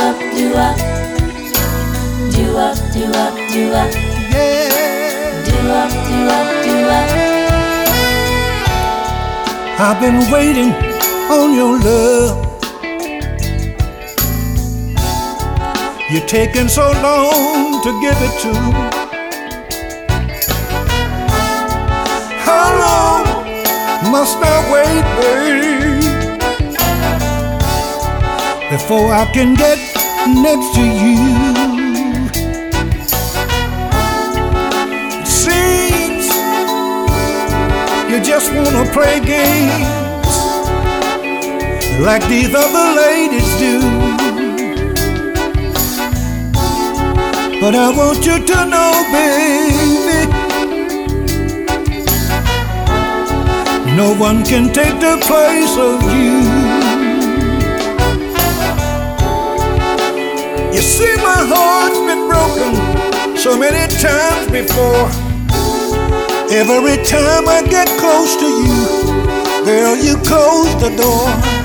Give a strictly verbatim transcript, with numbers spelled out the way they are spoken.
up, do up, do up, do up, do up, Yeah. do up, do up, do up. I've been waiting on your love. You're taking so long to give it to me. How long must I wait, babe, before I can get next to you? It seems you just wanna play games like these other ladies do. But I want you to know, baby, no one can take the place of you. You see, my heart's been broken so many times before. Every time I get close to you, girl, you close the door.